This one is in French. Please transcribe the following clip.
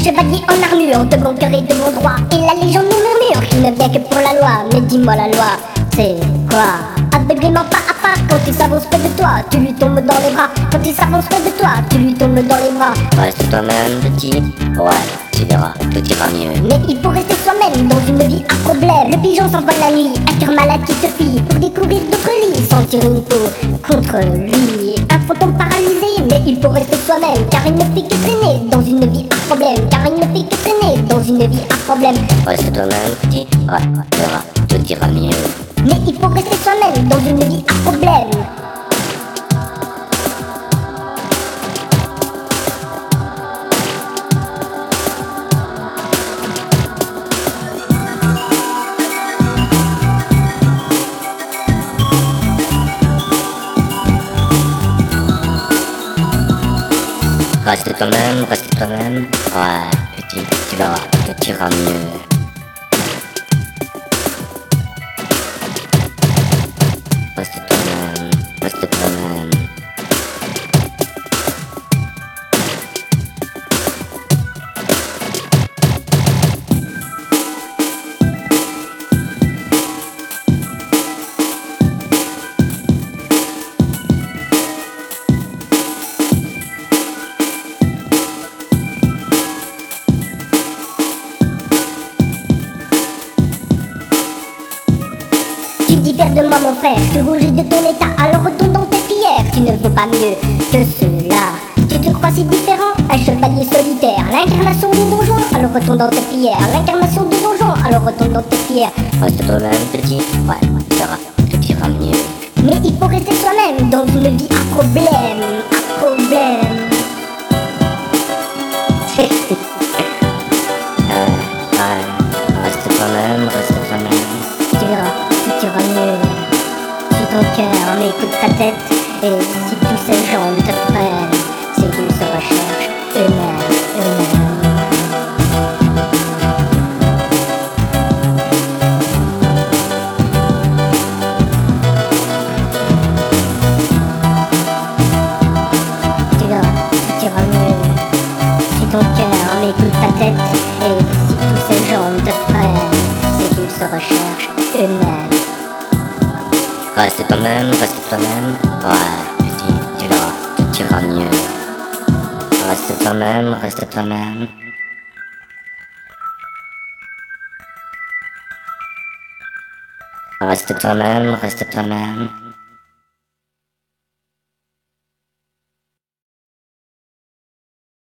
chevalier en armure, de bon cœur et de bon droit. Et la légende nous murmure qu'il ne vient que pour la loi. Mais dis-moi la loi, c'est quoi? Aveuglément pas à pas, quand il s'avance près de toi, tu lui tombes dans les bras. Quand il s'avance près de toi, tu lui tombes dans les bras. Reste toi-même, petit. Ouais, tu verras, tout ira mieux. Mais il faut rester soi-même dans une vie à problème. Le pigeon s'envole la nuit, un cœur malade qui se fie pour découvrir d'autres lits, sentir une peau contre lui. Un fantôme paralysé, mais il faut rester soi-même, car il ne fait que traîner dans une vie à problème. Car il ne fait que traîner dans une vie à problème. Reste toi-même, petit. Ouais, tu verras, tout ira mieux. Mais il faut rester soi-même dans une vie à problème. Reste toi-même, reste toi-même. Ouais, petit, tu verras, tout ira mieux. Reste toi-même, reste toi-même. Tu diffères de moi mon frère, tu rougis de ton état, alors retourne dans tes prières. Tu ne vaux pas mieux que cela. Tu te crois si différent, un chevalier solitaire, l'incarnation du donjon, alors retourne dans tes prières. L'incarnation du donjon, alors retourne dans tes prières. Reste toi-même, petit. Ouais, tu verras, tout ira mieux. Mais il faut rester soi-même dans une vie à problème, à problème. Ouais, reste toi-même, reste toi-même. Tu verras, tout ira mieux. Si ton cœur m'écoute ta tête, et si tous ces gens te prennent, c'est qu'ils se recherchent eux-mêmes, eux-mêmes. Tu verras, tout ira mieux. Si ton cœur m'écoute ta tête, et si tous ces gens te prennent, c'est qu'ils se recherchent eux-mêmes. Reste toi-même, reste toi-même. Ouais, petit, tu verras, tout ira mieux. Reste toi-même, reste toi-même. Reste toi-même, reste toi-même.